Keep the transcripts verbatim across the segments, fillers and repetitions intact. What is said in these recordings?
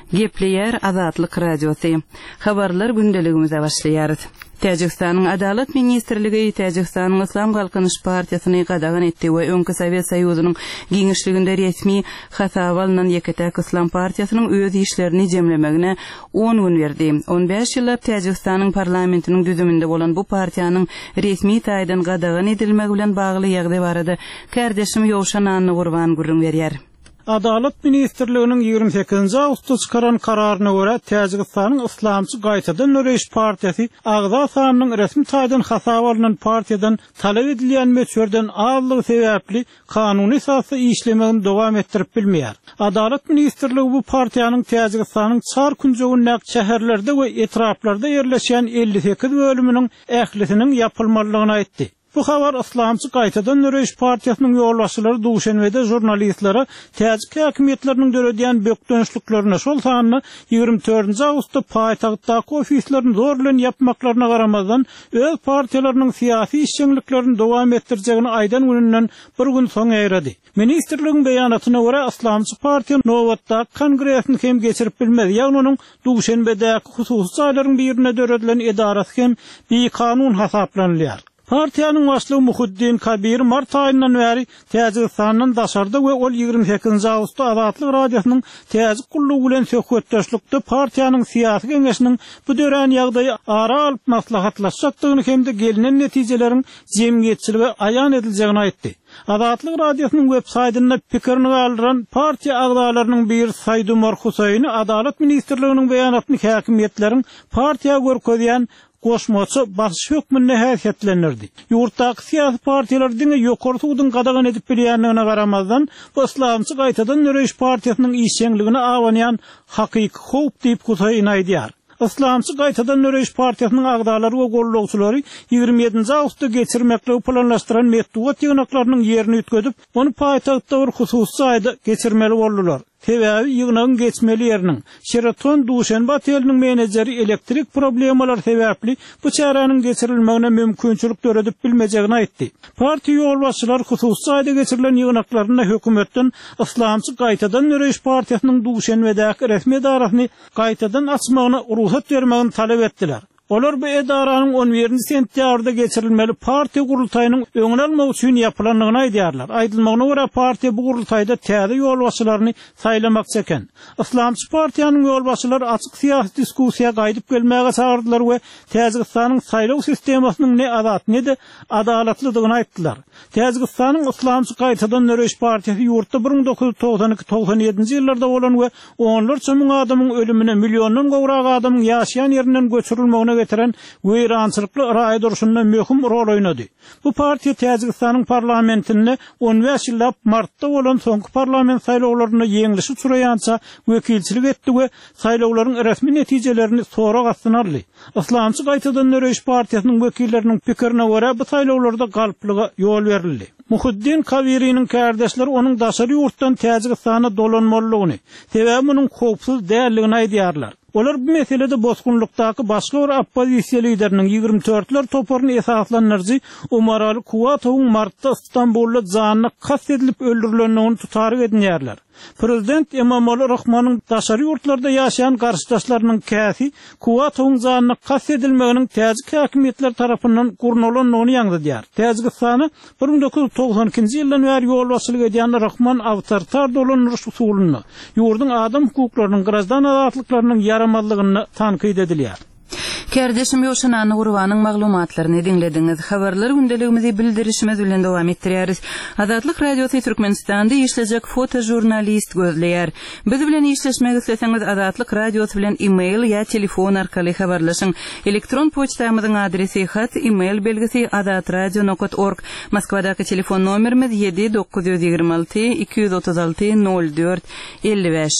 Gepleyer Azatlyk Radiosu. Habarlar gündeligimize başlaýar. Täjikistanyň Adalet Ministrligi Täjikistanyň Islam Galkynyş Partiýasyny gadagan etdi we öňkü Sowet Soýuzynyň giňişliginde resmi hasap alynan Ýeketek Islam Partiýasynyň öz işlerini jemlemegine on gün berdi. on beş ýyllap Täjikistanyň parlamentiniň düzüminde bolan bu partiýanyň resmi taýdan gadagan edilmegi bilen bagly ýagdaý barada kardeşim Ýowşan Anny Gurban gurrun berýär. Adalet Ministrligining ýygrimi sekizinji awgustda çykaran kararyna görä Täjikistanyň Islamçy Gaýtadan Nöreş Partiýasy agza sanynyň resmi taýdan hasap alynan partiýadan talap edilýän möçberden azlygy sebäpli kanuny esasy işlemegini dowam etdirip bilmeýär. Adalet Ministrligi bu partiýanyň Täjikistanyň çar künjegindäki şäherlerde we etraplarda ýerleşýän elli sekiz bölüminiň ählisiniň ýapylmalygyny aýtdy. Bu habar Islamçy Gaýtadan Nöreş Partiýasynyň ýolbaşçylary duşanbede jurnalistlere täzik häkimetleriniň döredýän bökdönüşliklerine şol sanyny ýygrimi dördünji awgustda paýtagtdaky ofislerini zor bilen ýapmaklaryna garamazdan öz partiýalarynyň syýasy işçiliklerini dowam etdirjegini aýdan gününden bir gün soň eýredi. Ministrligiň beýanatyna görä Islamçy partiýa nowatda kongresini hem geçirip bilmedi. Ýagny onuň duşanbedäki hususy aýlaryň birine döredilen edarasy hem bir kanun hasaplanýar. Partiýanyň başlygy Muhuddin Kabir mart aýyndan bäri Täjikistanyň daşarda we ol ýygrimi sekizinji awgustda Azatlyk Radiosynyň täzik gullugy bilen söhbetdeşlikde partiýanyň syýasy geňeşiniň bu dören ýagdaýy ara alyp maslahatlaşjakdygyny hemde gelinen netijelerin jemgyýetçiligi aýan ediljegini aýtdy. Azatlyk Radiosynyň web saýtyna pikirini galdyran partiýa agzalarynyň bir Saýdumar Husaýny Adalet Ministrliginiň beýanatyny häkimetleriň partiýa görkezýän Goşmaçy baş hökmünde häsiýetlenirdi. Ýurtdaky syýasy partiýalar diňe ýokary suwdyň gadagan edip bilýänligine garamazdan, bu Islamçy Gaýtadan Nöreş partiýasynyň işçiligine awanýan hakyky howp diýip Husaýn aýdýar. Islamçy Gaýtadan Nöreş partiýasynyň agdalary we gollugçylary ýygrimi ýedinji awgustda geçirmekle planlaşdyran medeniýet ýygnaklarynyň ýerini ütküdip, onu paýtagtda bir hususy aýda geçirmeli boldular. Sebäbi ýygnagyň geçmeli ýeriniň Şeraton Duşanbe oteliniň menejeri elektrik problemalar sebäpli bu çäranyň geçirilmegine mümkinçilik döredip bilmejegini aýtdy. Partiýa ýolbaşçylary hususy aýda geçirilen ýygnaklaryna hökümetden Islamçy Gaýtadan Nöreş partiýasynyň Duşanbedäki resmi edarasyny gaýtadan açmagyna ruhsat bermegini talap etdiler. Olar bu edaranyň on birinji sentýabrda geçirilmeli partiýa gurultaýynyň öňüne almak üçin ýapylandygyny aýdýarlar. Aýdylmagyna görä partiýa bu gurultaýda täze ýolbaşçylaryny saýlamakça eken. Islamçy partiýanyň ýolbaşçylary açyk syýasy diskussiýa gaýdyp gelmäge çağırdylar we Täjikistanyň saýlaw sistemasynyň ne azat ne de adalatlydygyny aýtdylar. Täjikistanyň Islamçy Gaýtadan Nöreş partiýasy ýurtda bir ming dokuz ýüz togson iki togson ýedinji ýyllarda bolan we onlarça müň adamyň ölümine milliondan gowrak adamyň ýaşaýan ýerinden göçürilmegine getiren weýrançylykly raýa duruşunda möhüm rol oýnady. Bu partiýa Täjikistanyň parlamentinde on beş ýyllap martda bolan soňky parlament saýlawlaryna ýeňilişi suraýança wekilçilik etdi we saýlawlaryň resmi netijelerini sonra gatnarly. Islamçy Gaýtadan Nöreş partiýasynyň wekilleriniň pikirine görä bu saýlawlarda galplyga ýol berildi. Muhuddin Kabiriniň kardeşleri onuň daşary ýurtdan Täjikistana dolanmalygyny, sebäbi onuň howpsuz dälligini aýdýarlar. Olar bu meselede bozgunlukdaky başga bir oppozisiýa lideriniň ýygrimi dörtler toparyny esaslanyrjy Umar Ali Kuwatowyň martda İstanbulda janyny kast edilip öldürilendigini tutaryk edinýärler. Prezident Emomali Rahmanyň daşary ýurtlarda ýaşaýan garşydaşlarynyň käsi Kuwatowyň janyny kast edilmeginiň täzik häkimetler tarapyndan gurnulanmagyny ýaňdydýar. Täjikistany bir ming dokuz ýüz togson ikinji ýyldan bäri ýolbaşçylyk edýän Rahman awtoritar dolanýyş usulyny, ýurdun adam hukuklarynyň, grazdan azatlyklarynyň yaramazlygyny tanqid edilýär. Kardeşim Ýowşan Anny Gurbanyň maglumatlaryny dinlediňiz. Habarlar gündeligimizi bildirişimiz bilen dowam etdirýäris. Azatlyk Radiosy Türkmenistanda işlejek fotojurnalist gözleýär. Biz bilen işleşmek isleseňiz Azatlyk Radiosy bilen e-mail ýa telefon arkaly habarlaşyň. Elektron poçtamyzyň adresi hat e-mail belgisi azatradio nokta org. Moskwadaky telefon nomerimiz yedi dokuz yüz ýygrimi alty iki yüz otuz alty nol dört elli beş.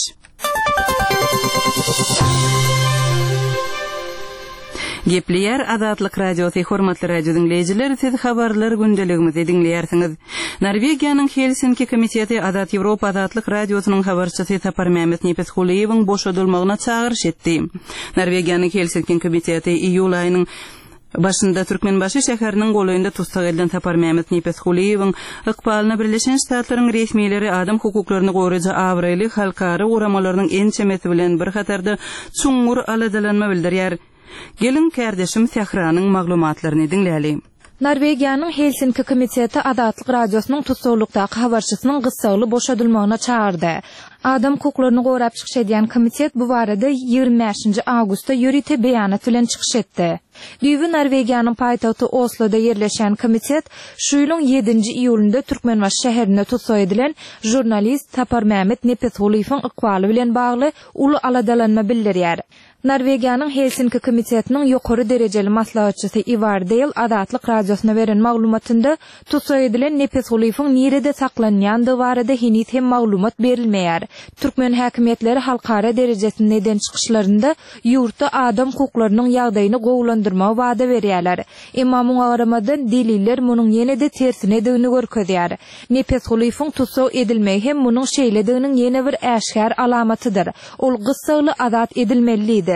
Gepleyer Azatlyk Radiosu hormatly radio dinleyijiler, siz habarlar gündeligimizi dinleýärsiňiz. Norwegiýanyň Helsinki komiteti Azat Ýewropa Azatlyk Radiosynyň habarçysy Tapar Mehmet Nepeshuliýewiň boşadylmagyna çağırış etdi. Norwegiýanyň Helsinki komiteti iýul aýynyň Başında Türkmenbaşy şäheriniň golayynda tutsak elden Sapar Mehmet Nepeshuliýewiň ykbalyna Birleşen Ştatlaryň resmiýetleri adam hukuklaryny goraýjy awraýly halkara uramalarynyň en çemeti bilen bir hatarda çuňur aladalanma bildirýär. Gelin kardeşim Sehranyň maglumatlaryny dinläýäli. Norwegiýanyň Helsinki komiteti Adatlyk radiosynyň tutsaglykdaky habarçysynyň gyssaly boşadylmagyna çağırdy. Adam hukuklaryny gorap çykyş edýän komitet bu barada ýygrimi beşinji awgustda ýörite beýanat bilen çykyş etdi. Düýbi Norwegiýanyň paýtagty Osloda ýerleşen komitet şu ýylyň ýedinji iýulynda Türkmenbaşy şäherinde tutsak edilen jurnalist Sapar Mehmet Nepeshuliýewiň ykbaly bilen bagly uly aladalanma bildirýär. Norwegiýanyň Helsinki komitetiniň ýokary derejeli maslahatçysy Ivar Dale Adatlyk radiosyna beren maglumatynda tutsak edilen Nepeshuliýewiň nirede saklanýandygy barada henüz hem maglumat berilmeýär. Türkmen häkimetleri halkara derejesinde eden çykyşlarynda ýurtda adam hukuklarynyň ýagdaýyny gowlandyrma wada berýärler. Emma muňa garamadan deliller munyň ýene-de tersine edýäni görkezýär. Nepeshuliýewiň tutsak edilmegi hem munyň şeýlediginiň ýene bir äşkär alamatydyr. Ol gyssaly azat edilmelidir.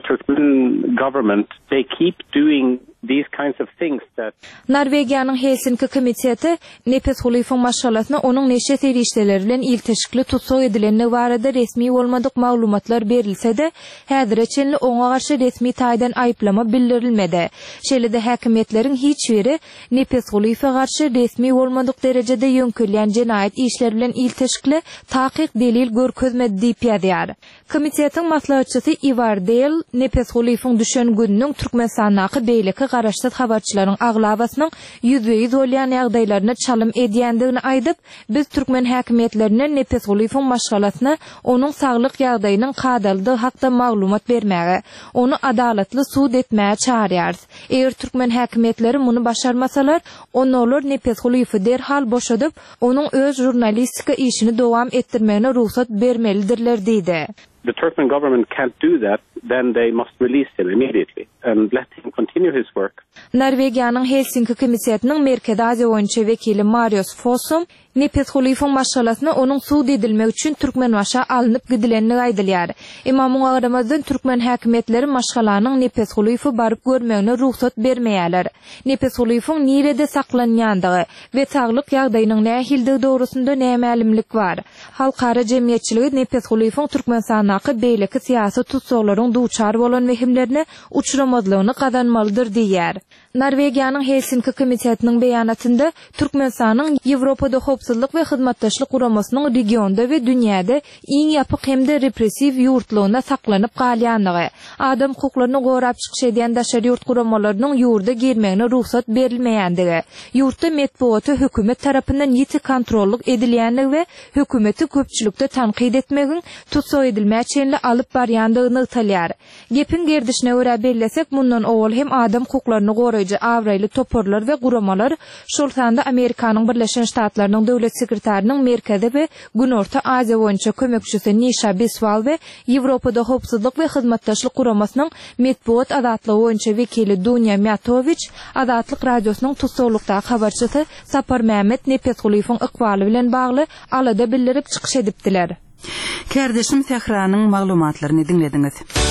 Turkmen government, they keep doing these kinds of things that Norwegiýanyň Helsinki komiteti Nepeshuliýewiň maşgalatyna onuň neşe serişdeleri bilen ilteşikli tutsak edilenine barada resmi bolmadyk maglumatlar berilse-de, häzirçe oňa garşy resmi taýdan aýyplama bildirilmedi. Şeýle-de häkimetleriň hiç biri Nepeshuliýewe garşy resmi bolmadyk derejede ýönkülýän jenaýat işleri bilen ilteşikli takyk delil görkezmedi diýip ýazýar. Komitetiň maslahatçysy Ivar Dale Nepeshuliýewiň düşen gününiň Türkmenistanaky beýleki garaşsat habarçylaryň aglabasynyň ýüzbeýiz bolýan ýagdaýlaryna çalym edýändigini aýdyp, biz Türkmen häkimetlerine Nepeshuliýewiň maşgalatyna onuň saglyk ýagdaýynyň kadalydy hakda maglumat bermäge, onu adalatly suud etmäge çağırýarys. Eger Türkmen häkimetleri muny başarmasalar, onlar Nepeshuliýewi derhal boşadyp, onuň öz jurnalistika işini dowam etdirmegine ruhsat bermelidirler diýdi. The Turkmen government can't do that, then they must release him immediately and let him continue his work. Norwegiýanyň Helsinki komitetining Merkezi Aziýa boýunça wekili Marius Fossum Nepeshuliýewiň maşgalatyna onuň suud edilmegi üçin Türkmenbaşa alınıp gidilenini aýdylýar. Emma muňa garamadan Türkmen häkimetleri maşgalanyň Nepeshuliýewi baryp görmegine ruhsat bermeýärler. Nepeshuliýewiň nirede saklanýandygy we saglyk ýagdaýynyň nähildigi dogrusynda nämälimlik bar. Halkara jemgyýetçiligi Nepeshuliýewiň Türkmenistanaky beýleki syýasy tutsaklaryň duçar bolan mehimlerine uçramadlygyny kazanmalydyr diýär. Norwegiýanyň Helsinki komitetining beýanatynda Türkmenistanyň Ýewropada howpsuzlyk we hyzmatdaşlyk guramasynyň regionda we dünýäde iň ýapyk hemde repressiw ýurtlugyna saklanyp galýandygy, adam hukuklaryny gorap çykyş edýän daşary ýurt guramalarynyň ýurda girmegine ruhsat berilmeýändigi, ýurtda medeniýeti hökümet tarapyndan ýiti kontrollyk edilýändigi we hökümeti köpçülükde tanqid etmegiň tutsak edilmäçenli alyp barýandygyny ýytalýar. Gepin gerdişine görä bellesek, mundan owal hem adam hukuklaryny goraýjy awraýly toporlar we guramalar şol sanda Amerikanyň Birleşen Ştatlarynyň döwlet sekretarynın Merkezi we Günorta Aziýa boýunça kömekçisi Nisha Biswal we Ýewropada howpsuzlyk we hyzmatdaşlyk guramasynyň medeniýet azatlygy boýunça wekili Dunya Matoviç Adatlyk radiosynyň tutsaglykdaky habarçysy Sapar Mehmet Nepeshuliýewiň ykbaly bilen bagly alada bildirip çykyş edipdiler. Kardeşim Sehranyň maglumatlaryny dinlediňiz.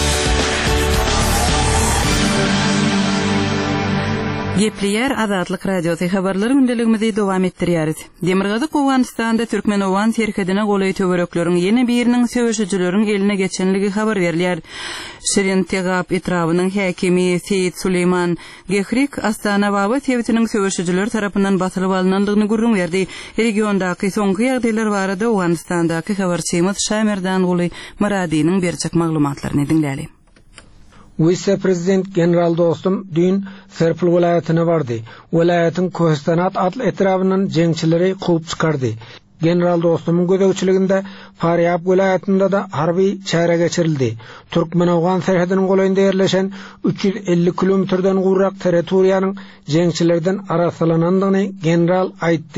Gepleýär Adatlyk radiosyny habarlary gündeligimizi dowam etdirýäris. Demirgazyk Owganystanda Türkmen Owan serkedine golaý töwerekleriň ýene biriniň söwüşçüleriň eline geçenligi habar berilýär. Şirin Tegap etrawynyň häkimi Seyit Suleyman Gehrik Astana Baba tewitiniň söwüşçüler tarapyndan batylyp alynandygyny gurrun berdi. Regiondaky soňky ýagdaýlar barada Owganystandaky habarçymyz Şamerdan Guly Maradynyň berjek maglumatlaryny dinläýäli. Vice-prezident general dostum dün Serpil vilayatyna bardy. Vilayatyň Kohistanat adly etrawynyň jeňçileri kuwup çykardy. General dostumyň gödäwçiliginde Faryab vilayatynda da harby çäre geçirildi. Türkmen Owgan serhediniň golaýynda ýerleşen üç yüz elli kilometrden gurrak territoriýanyň jeňçilerden arasalanandygyny general aýtdy.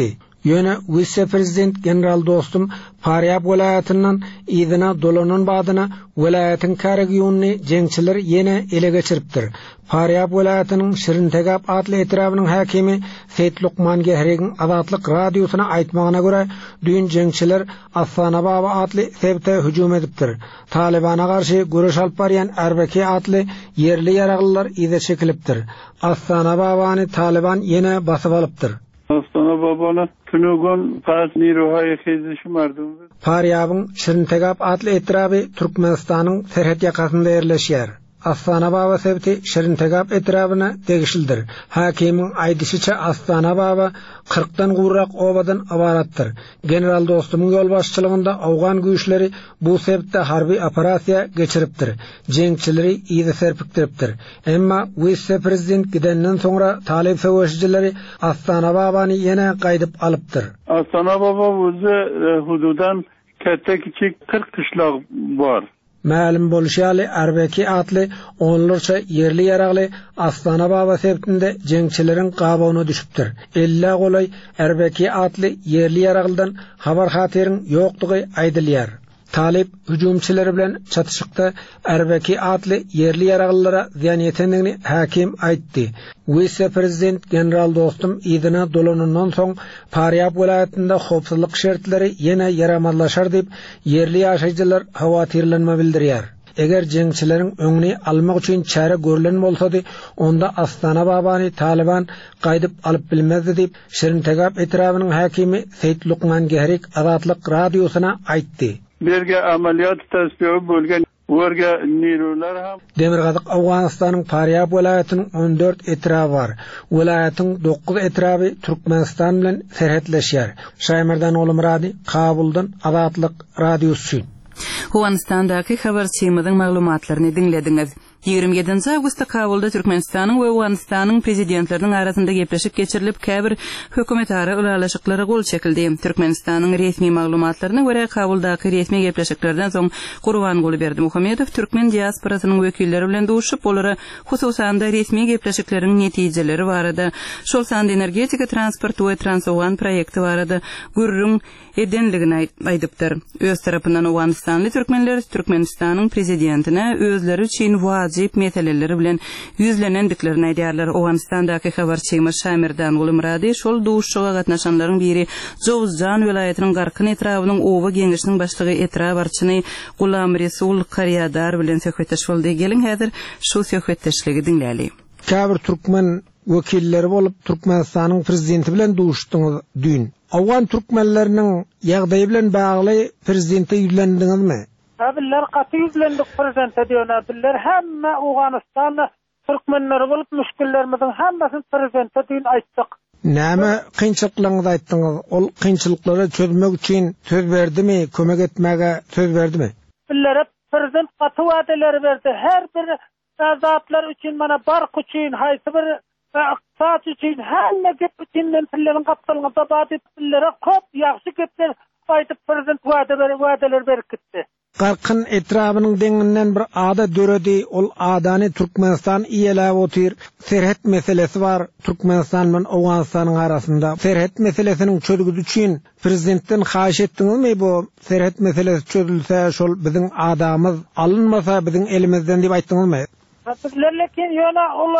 Yöne vice-prezident general dostum Faryab vilayetinden idina dolanın badına vilayetin karagiyunni jengçiler yine ele geçiripdir. Faryab vilayetinin Şirintegap adlı etrafının hakimi Seyit Lukman Gehregin Azatlık radyosuna aytmağına göre düğün jengçiler Asana Baba adlı sebte hücum edipdir. Talibana karşı görüş alıp barayan Erbeki adlı yerli yaraglılar ize çekilipdir. Asana Baba'nı Taliban yine basıp alıptır. Asana Baba'na tünugun pas niruhaya kezişim vardı. Faryab'ın Şirintegap adlı etrafı Türkmenistan'ın serhet yakasında yerleşiyor. Asana Baba sebti Şirintegap etrafına degişildir. Hakimin aydışıça Asana Baba kırktan gurak obadan abarattır. General dostumun yol başçılığında Afgan güçleri bu sebtte harbi operasiya geçiriptir. Jengçileri iyice serpiktiriptir. Emma vice-prezident gidenden sonra talip savaşçıları Asana Baba'nı yine kaydıp alıptır. Asana Baba vuzu hududan kettek içi kırk kışlak var. Ma'lum bolşaly Erbeki atly onlarca yerli yaragly Asana Baba sebtinde jengçilerin gabawyna düşüpdir. elli golay Erbeki atly yerli yaraglydan habar haterin ýokdugy aýdylýar. Talip hüjumçylar bilen çatışykda Erbeki atly yerli yaraglylara ziyan ýetendigini hakim aýtdy. Vice-prezident general dostum idina dolanyndan soň Faryab vilayetinde howpsuzlyk şertleri ýene yaramazlaşar diýip yerli ýaşaýjylar hawatirlenme bildirýär. Eger jengçilerin öňüni almak üçin çare görülen bolsady, onda Asana Baba'ny Taliban gaýdyp alyp bilmezdi diýip Şirintegap etrafynyň hakimi Seyit Lukman Gehrik Azatlyk radiosyna aýtdy. Berge ameliyat tasbihi bölgen Warga nirular ham Demirgazyk Awganistanyň Faryab vilayetiniň on dört etrafy bar. Vilayetin dokuz etrafy Türkmenistan bilen serhetleşýär. Şaýmardan Olumrady, Kabuldan Azatlyk radiosu. Awganistandaky habarçymyzyň maglumatlaryny dinlediňiz. ýygrimi ýedinji awgustda Kabulda Türkmenistanyň we Awganistanyň prezidentleriniň arasynda gepleşip geçirilip käbir hökümet ara ulalaşyklary gol çekildi. Türkmenistanyň resmi maglumatlaryna görä Kabuldaky resmi gepleşiklerden soň Gurbanguly Berdimuhammedow Türkmen diasporasynyň wekilleri bilen duşup olara hususan da resmi gepleşikleriň netijeleri barada, şol sanda energetika transport we Transawgan proýekti barada gürrüň edenligini aýdypdyr. Öz tarapyndan Awganistanly türkmenler Türkmenistanyň prezidentine özleri üçin wajyp meseleleri bilen yüzlenendiklerini aýdýarlar. Awganistandaky habarçymy Şamirdan Ulumrady şol duşuşga gatnaşanlaryň biri Jowzjan vilayetiniň Garkyn etrawynyň owa geňişiniň başlygy etraf barçyny Gulam Resul Qaryadar bilen söhbetleşip boldy. Gelin häzir şu söhbetleşligi dinläli. Käbir türkmen wekilleri bolup Türkmenistanyň prezidenti bilen duşdyňyz dün. Awgan türkmenleriniň ýagdaýy bilen bagly prezidente ýüzlendiňizmi? Abiller katı yüzlendik prezidente diýýär. Abiller hemme Awganistanda türkmenleri bolup müşkillerimizin hemmesini prezidente diýip aýtdyk. Näme kynçylyklaryňyzy aýtdyňyz? Ol kynçylyklary çözmek üçin söz berdimi, kömek etmäge söz berdimi? Abiller prezident katı wadalar berdi. Her bir zatlar üçin mana bark üçin, haýsy bir saat üçin, hemme gep üçin menfillerin gapdalygyna bady abillere köp ýaxşy gepler aýdyp prezident wadalar berip gitdi. Garkyn etrafynyň deňinden bir ada döredi, ol adany Türkmenistan iýelä otyr. Serhet meselesi bar Türkmenistan bilen Awganistanyň arasynda. Serhet meselesiniň çözüldüğü üçin prezidentden haýyş etdiňizmi bu serhet meselesi çözülse şol biziň adamyz alınmasa biziň elimizden diýip aýtdyňyzmy? Bizler lekin ýöne ol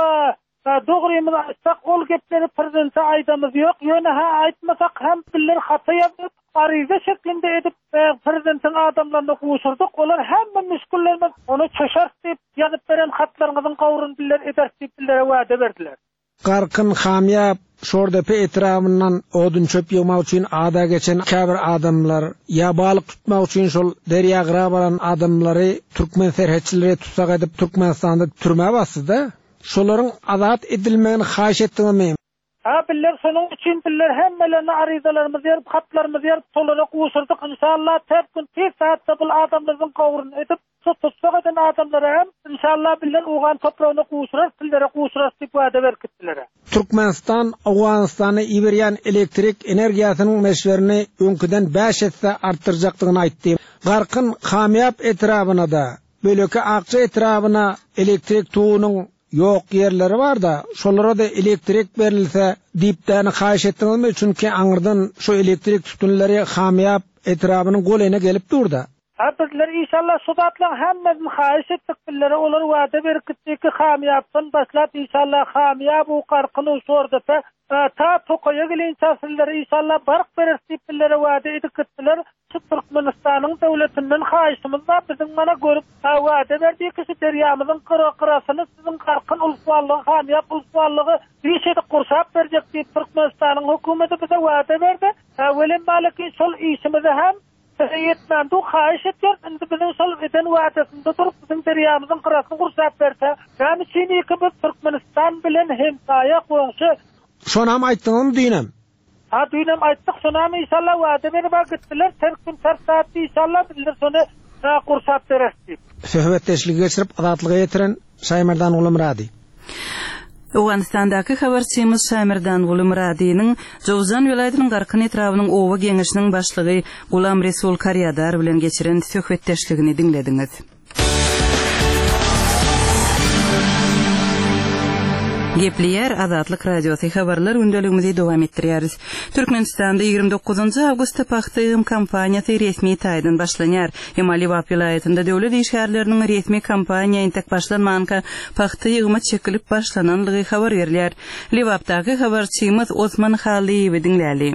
dogrymy aýtsak ol gepleri prezidente aýdamyz ýok. Ýöne ha aýtmasak hem bizler hata ýazyp ariza şeklinde edip prezidentin adamlarına kuşurduk. Olar hemme müşküllerimiz onu çöşert deyip yazıp veren hatlarımızın kavurun diller eder deyip dillere vade verdiler. Garkyn Hamyap şordape etrafından odun çöp ýygmak üçin ada geçen käbir adamlar ya balyk tutmak üçin şol derýaga baran adamlary türkmen serhetçileri tutsak edip Türkmenistanda türme basdy. Şolaryň azat edilmegini haýyş etdiňizmi? Abiller şonuň üçin biller hemmelerini arizalarymyzy ýazyp, hatlarymyzy ýazyp, solara kuşurduk. İnşallah tep gün tez saatda bu adamlaryň gowrun edip, tutsak eden adamlara hem inşallah biller ugan topragyna kuşurar, dillere kuşurar diýip wada berkitdiler. Türkmenistan Awganistany iberýän elektrik energiýasynyň meşwerini öňküden beş etse artdyrjakdygyny aýtdy. Garkyn Hamyap etrafyna da, böleki Akça etrafyna elektrik tuğunyň yok yerleri var da şolara da elektrik berilse dipden haýyş etdiňizmi? Çünki aňyrdan şu elektrik tutunlary hamyap etrabynyň golayna gelip durda. Bizler inşallah sudatlan hemmesini haýyş etdik billere olar wada berkitdik ki hamyapdan başlap inşallah hamyap bu qarkyny sordy ta ta tokoya gelen çasylary inşallah bark berip billere wada edip gitdiler. Türkmenistanyň döwletinden haýyşymyz var bizim mana görüp wada berdik ki deryamyzyň qıra-qırasyny sizin qarkyn uluswalygy hamyap uluswalygy ýeşedi gursap berjek diýip Türkmenistanyň hökümeti bize wada berdi. Welin maliki şol işimizi hem yetmän du haýyş etýär. Indi biziň şol eden wadasyny tutup biziň deryamyzyň qırasyny gursap berse, ýani çyniki biz Türkmenistan bilen hemsaýa goňşy. Şonam aýtdyňymy diýnem. Ha düýnem aýtdyk, şonam inşallah wada berip gitdiler. Terkin tarsaat inşallah bizler şonu gursap bererdik. Söhbetdeşlik geçirip azatlyga ýetiren Şaýmerdan Ulumrady. Owganistandaky habarçymyz Şaýmerdan Ulumradynyň Jowzan welaýatynyň Garkyn etrabynyň owa geňişiniň başlygy Gulam Resul Karyadar bilen geçiren söhbetdeşligini dinlediňiz. Gepleyer Azatlyk Radiosu habarlar gündeligimizi dowam etdirýäris. Türkmenistanda ýygrimi dokuzunçy awgustda paxta ýygymy kampaniýasy resmi taýdan başlanýar. Emali Wap vilaýatynda döwlet işgärleriniň resmi kampaniýa intek başlanmanka paxta ýygymy çekilip başlananlygy habar berilýär. Liwapdaky habarçymyz Osman Haliýew dinläli.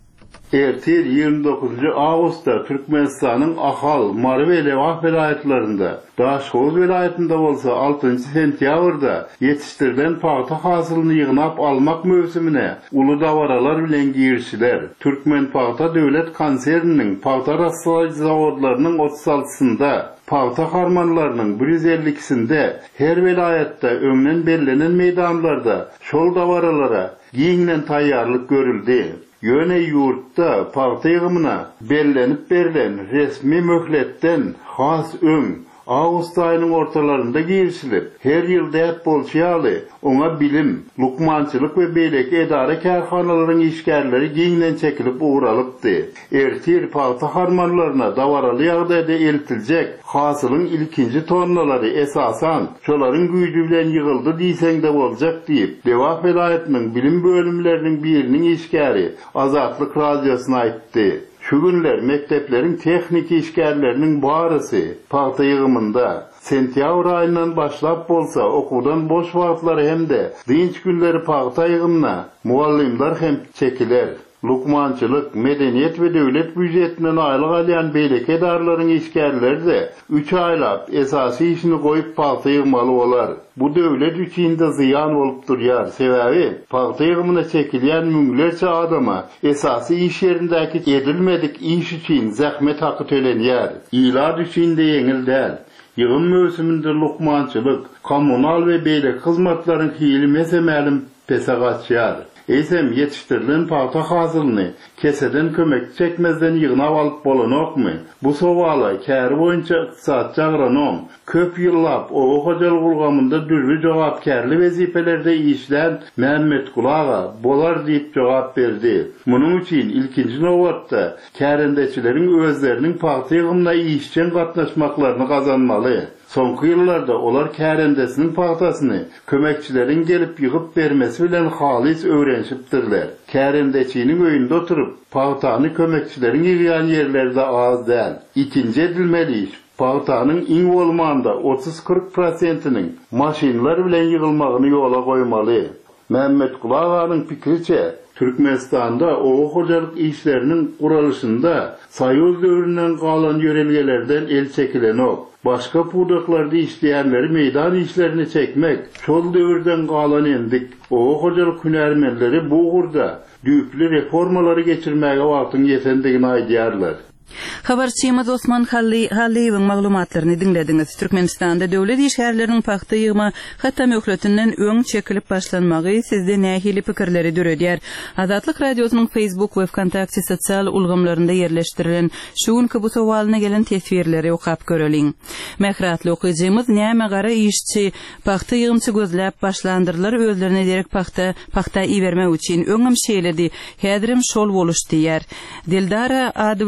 Ertir ýygrimi dokuzunçy awgustda Türkmenistanyň Ahal, Marwe we Wap vilaýatlarynda, Daşgoz vilaýatynda bolsa altynjy sentýabrda ýetişdirilen paxta hasylyny ýygnap almak mövsümine uly dawaralar bilen girişdiler. Türkmen Paxta döwlet konserniniň paxta rastlajy zawodlarynyň otuz altysynda paxta harmanlarynyň bir yüz ellikisinde her vilayatda öňden bellenen meýdanlarda şol dawaralara giňden taýýarlyk görüldi. Yöne yurtta paxta ýygymyna bellenip berilen resmi möhletden has öň Ağustos ayının ortalarında girişilip, her yıl dert bolşayalı, ona bilim, lukmançılık ve beylek edare kärhanaların işgärleri giňden çekilip uğralıpdy. Ertir paxta harmanlarına davaralı ýagdaýda eltiljek hasylyň ilkinji tonnalary esasan şolaryň güýjü bilen ýygyldy diýseň de boljak diýip, Dewap vilayatynyň bilim bölümleriniň biriniň işgäri Azatlyk Radiosyna aýtdy. Şu günler mekteplerin teknik işgärleriniň barysy paxta ýygymynda sentýabr aýyndan başlap bolsa okudan boş wagtlar hemde dinç günleri paxta ýygymyna muallimler hem çekiler. Lukmançılık, medeniýet we döwlet büdjetinden aýlyk alýan beýlek edarlaryň işgärleri de üç aýlap esasy işini goýup paxta ýygmaly bolar. Bu döwlet üçin de ziyan bolup durýar. Sebäbi paxta ýygymyna çekilýän müňlerçe adama esasy iş ýerindäki edilmedik iş üçin zähmet haky tölenýär. Ilad üçin de ýeňil däl. Ýygym mövsüminde lukmançılık, kommunal we beýlek hyzmatlaryň hili mesemälim pesagaçýar. Eýsem ýetişdirilen paxta hasylyny keseden kömek çekmezden ýygnap alyp bolanokmy? Bu sowala käri boýunça ykdysatçy agronom köp ýyllap owa hojalyk ulgamynda dürbi jogapkärli wezifelerde işlen Mehmet Kulaga bolar diýip jogap berdi. Munyň üçin ilkinji nowatda kärendeçileriň özleriniň paxta ýygymyna işçen gatnaşmaklaryny gazanmaly. Soňky ýyllarda olar kärendesiniň paxtasyny kömekçilerin gelip ýygyp bermesi bilen halis öwrenşipdirler. Kärendeçiniň öýünde oturup paxtany kömekçilerin ýygýan ýerlerde az däl. İkinji edilmeli iş paxtanyň iň bolmanda otuz kırk prosentiniň maşinlar bilen ýygylmagyny ýola goýmaly. Mehmet Kulaganyň pikiriçe Türkmenistanda owa hojalyk işleriniň guralşynda Soýuz döwründen galan ýörelgelerden el çekilenok. Başka pudaklarda işleyenleri meydan işlerini çekmek, şol döwürden galan endik. Owa hojalyk hünärmenleri bu gurda düýpli reformaları geçirmäge wagtyň ýetendigini aýdýarlar. Habarçymyz Osman Haliýewiň maglumatlaryny dinlediňiz. Türkmenistanda döwlet işgärleriniň paxta ýygymy hatda möhletinden öň çekilip başlanmagy sizde nähili pikirleri döredýär. Azatlyk Radiosynyň Facebook we Kontakty sosial ulgamlarynda ýerleşdirilen şu günkü bu sowalyna gelen tesbirleri okap göreliň. Mehratly okyjymyz näme gara işçi paxta ýygymçy gözläp başlandyrlar özlerine derek paxta paxta iýermek üçin öňüm şeýledi. Häzirim şol boluş diýär. Dildara ady bilen ýazylan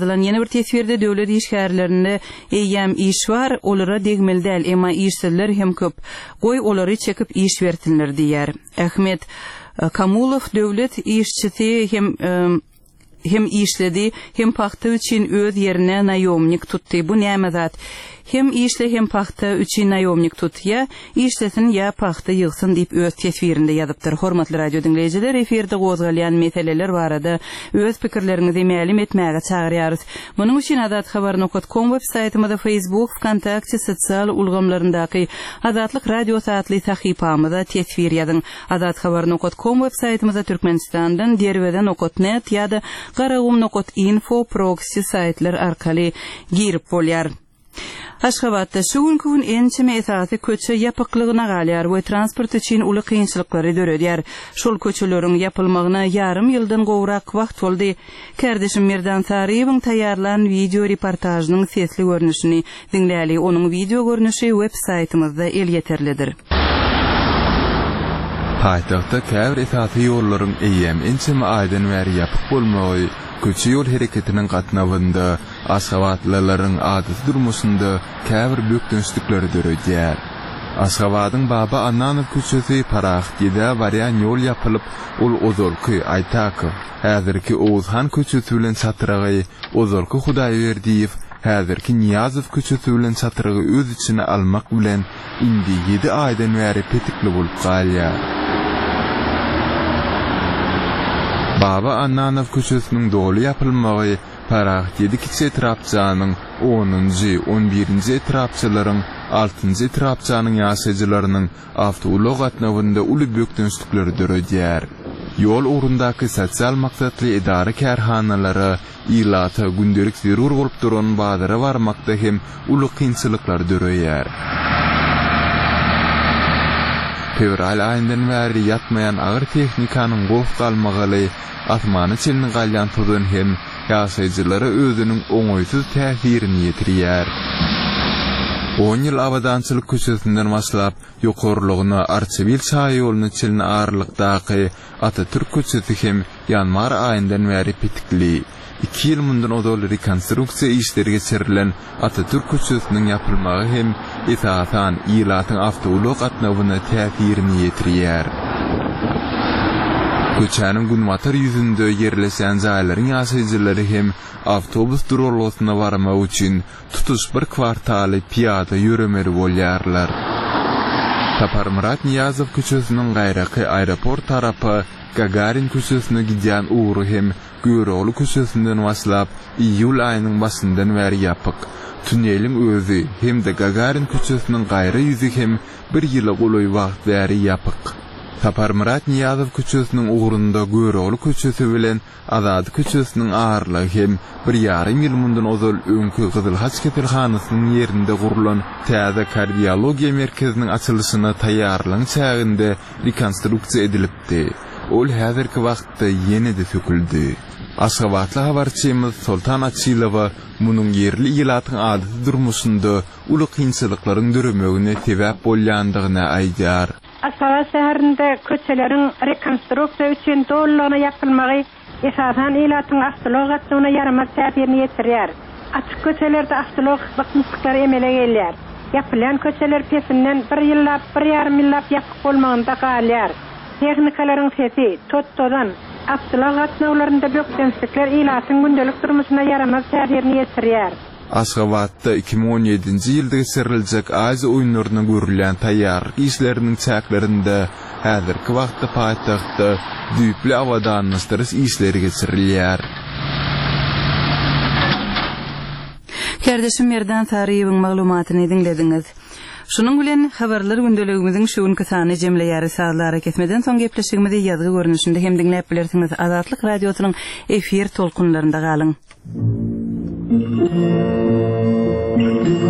ýazylan ýene bir tesbirde döwlet işgärlerinde eýem iş bar, olara degmeli däl, emma işçiler hem köp. Goý olary çekip iş bertinler diýär. Ahmet Kamulov döwlet işçisi hem hem işledi, hem paxta üçin öz ýerine naýomnik tutdy. Bu näme zat? Hem işle hem paxta üçin naýomnik tutýa, işlesin ýa paxta ýygsyn diýip öz tesbirinde ýazypdyr. Hormatly radio dinleýijiler, eferde gozgalýan meseleler barada öz pikirleriňizi mälim etmäge çagyrýarys. Munyň üçin Azat Habar nokta com web saytymyzda, Facebook, Kontakty sosial ulgamlaryndaky Azatlyk radio satly sahypamyzda tesbir ýazyň. Azat Habar nokta com web saytymyzda Türkmenistandan, derweden nokta net ýa-da garagum nokta info proxy saytlar arkaly girip bolýar. Aşgabatda şu gün ençeme esasy köçe ýapyklygyna galýar we transport üçin uly kynçylyklary döredýär. Şol köçeleriň ýapylmagyna ýarym ýyldan gowrak wagt boldy. Kardeşim Merdan Sariýewiň taýýarlan video reportajynyň sesli görnüşini dinläli. Onuň video görnüşi web saytymyzda el ýeterlidir. Paýtagtda käbir esasy ýollaryň eýem ençeme aýdan bäri ýapyk bolmagy, köçe ýol hereketiniň gatnawynda Aşgabatlylaryň adysy durmuşynda käbir bökdünçlikleri döredýär. Aşgabatyň Baba Annanow köçesi Paraxtida barýan ýol ýapylyp, ol Ozolky, Aytakow, häzirki Owuzhan köçesi bilen çatyragy, Ozolky Hudaýberdiýew, häzirki Niýazow köçesi bilen çatyragy öz içine almak bilen indi ýedi aýdan bäri petikli bolup galýar. Baba Annanow köçesiniň doly ýapylmagy Paraxtida kiçi etrapçanyň onunji, on birinji etrapçylaryň, altynji etrapçanyň ýaşaýjylarynyň awtolog gatnawynda uly bökdünçlikleri döredýär. Ýol urundaky sosial maksatly idara kärhanalary ýylata gündelik zerur bolup duran bazara barmakda hem uly kynçylyklar döredýär. Fevral aýyndan bäri ýatmaýan agyr tehnikanyň gowy galmagy atmany çelini galýan tudan hem ýaşaýjylara özüniň oňoýsuz täsirini ýetirýär. on ýyl abadançylyk köçesinden başlap ýokarlygyna Arçebil çaý ýoluny çelini arlykdaky Atatürk köçesi hem ýanmar aýyndan bäri petikli. iki ýyl mundan odol rekonstruksiýa işleri geçirilen Atatürk köçesiniň ýapylmagy hem esasan ýylatyň awtolog gatnawyna täsirini ýetirýär. Köçäniň günmatar ýüzünde ýerleşen jaýlaryň ýaşaýjylary hem awtobus durulgysyna barmak üçin tutuş bir kwartaly piýada ýüremeli bolýarlar. Taparmurat Niýazow köçesiniň gaýraky aeroport tarapy Gagarin köçesine gidýän uğru hem Göreoğlu köçesinden başlap iýul aýynyň başyndan bäri ýapyk. Tüneliň özü hem de Gagarin köçesiniň gaýra ýüzi hem bir ýyla goloý wagt bäri ýapyk. Taparmurat Niýazow köçesiniň uğrunda Göreoğlu köçesi bilen Azady köçesiniň aýrlygy hem bir ýarym ýyl mundan ozal öňkü Gyzylhaç ketirhanasynyň ýerinde gurulan täze kardiologiýa merkeziniň açylyşyna taýýarlyk çäginde rekonstruksiýa edilipdi. Ol häzirki wagtda ýene-de söküldi. Aşgabatly habarçymyz Sultan Açylowa munyň ýerli ýylatyň adysy durmuşynda uly kynçylyklaryň düremegine sebäp bolýandygyna aýdýar. Aşgabat şäherinde köçeleriň rekonstruksiýa üçin dolanyna ýapylmagy esasan ýylatyň awtolog gatnawyna ýaramak täsirini ýetirýär. Açyk köçelerde awtolog bakmyslyklar emele gelýär. Ýapylan köçeler pesinden bir ýyllap, bir ýarym ýyllap ýapyk bolmagynda galýar. Tehnikalaryň sesi tottodan awtolog gatnawlarynda bökdünçlikler ýylatyň gündelik durmuşyna ýaramak täsirini ýetirýär. Aşgabatda iki bin on ýedinji ýylda geçiriljek Aziýa oýunlaryna görülen taýýarlyk işleriniň çäklerinde häzirki wagtda paýtagtda düýpli awadanlaşdyryş işleri geçirilýär. Kardeşim Merdan Sariýewiň maglumatyny dinlediňiz. Şunun bilen habarlar gündeligimiziň şu günkü sany jemleýäri saatlara kesmeden soň gepleşigimizi ýazgy görnüşinde hem dinläp bilersiňiz. Azatlyk radiosynyň efir tolkunlarynda galyň.